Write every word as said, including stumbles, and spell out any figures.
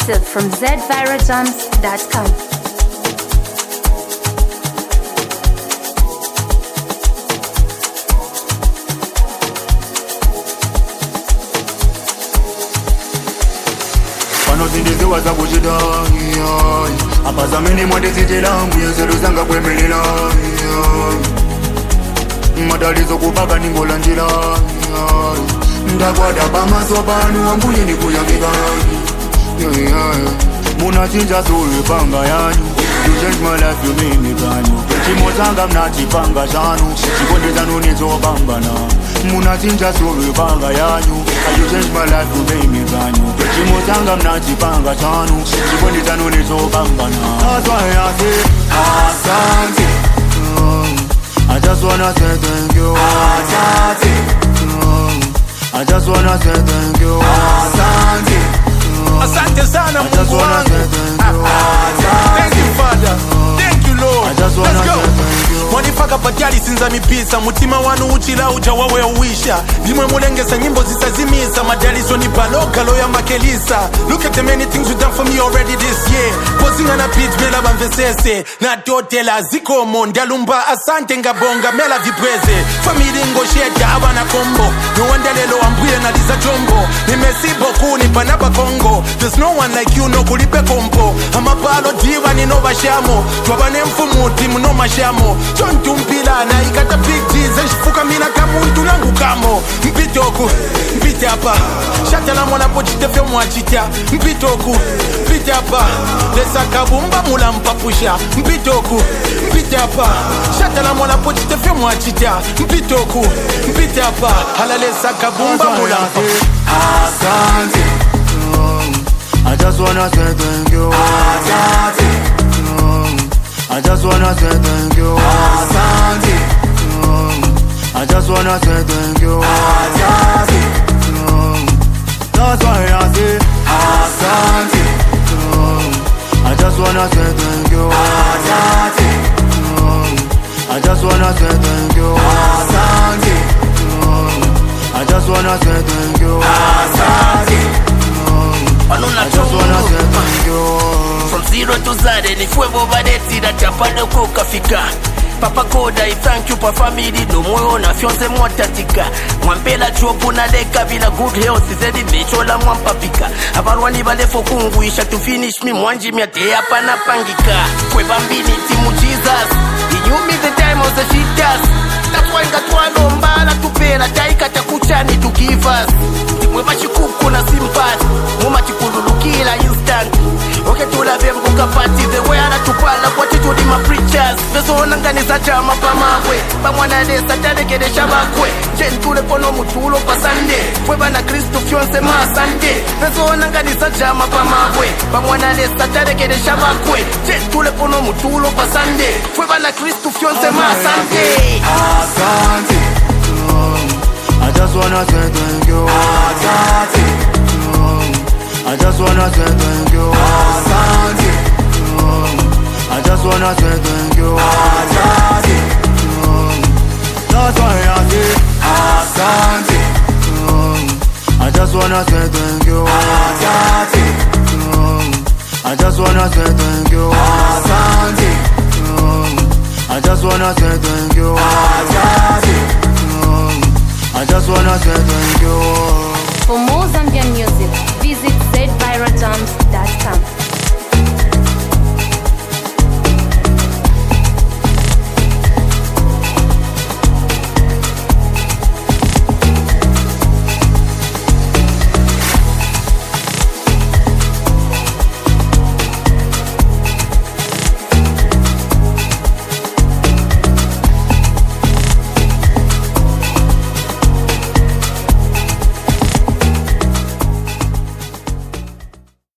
exclusive from z vira jams dot com. Zindiziwa za kuchida apazamini mwadizitila mbuyezeru zanga kwemelela madalizo kupaka ningola njila ndakwada pamaso panu ambuye nikuyakika munachinja sulu panga yanyu. You change my life, you made me brand new. Chimotanga mnachipanga chanu chikondezanu nizobambana. Munachinja sulu panga yanyu. You change my life, you made me brand new. Chimotanga mnachipanga chanu chikondezanu nizobambana. That's why I say asante. I just wanna say thank you. Asante. I just wanna say thank you. Asante. Asante sana Mungu wangu. Thank you Father. Thank you Lord. Let's go. Mwanifaka patyali sinza mipisa. Mutima wanu uchila uja wawe uwisha. Dimwe mulengesa nyimbo zisazimisa. Madalizo ni baloka loya makelisa. Look at the many things you done for me already this year. Posing on a pitch mela bamvesese. Na totela ziko mondalumba. Asante ngabonga mela vipreze. Family ngosheta abana kombo. No wonder lelo ambuye na liza jombo. Nimesi boku ni panaba Congo. There's no one like you no kulipe kompo. Amapalo diva ni no bashamo. Twabane mfumu timu no mashamo. John tumpila na ikata big Jesus. Fuka mina kamuntu nangu kamo. Mpitoku, mpite hapa. Shata la mwana pochite fyo mwachita. Mpitoku, mpite hapa. Lesa kabumba mula mpapusha. Mpitoku, mpite hapa. Shata la mwana pochite fyo mwachita. Mpitoku, mpite hapa. Hala lesa kabumba mula mpapusha. Asante. I just wanna say thank you. Asante. I just wanna say thank you. Asante. I just wanna say thank you. Asante. That's why I say asante. I just wanna say thank you. Asante. I just wanna say thank you. Asante. I just wanna say thank you. Asante. I just wanna say thank you. From zero to zade ni fuego badeti na chapado koka fika. Papa Koda, I thank you for family. No moyo na fiance mwatatika. Mwampela chopu na deka vila good health. Zedi bechola mwampapika. Abarwani bale fokungu isha to finish me. Mwanji miate hapa na pangika. Kwe bambini timu Jesus. He knew me the time of the shit does. That's why ngatwa lombala tupela. Taika takuchani to give us. Timwe machikuku na sympathy. Muma chikululukila instant. Okay tula vembuka party. The way anatupala kwa chitu di ma preachers. Veso nangani sa chama pa mawe. Pa mwana de sa tade kede shabakwe. Jen tule pono mutulo pa sande. Fwe bana Kristo fionse ma sande. Veso nangani sa chama pa mawe. Pa mwana de sa tade kede shabakwe. Jen tule pono mutulo pa sande. Fwe bana Kristo fionse ma sande. Asante. I just wanna say thank you. Asante. I just wanna say thank you. Asante. I just wanna say thank you. Asante. That's why I say asante. I just wanna say thank you. Asante. I just wanna say thank you. Asante. I just wanna say thank you. Asante. I just wanna say thank you. For more Zambian music, visit z vira jams dot com.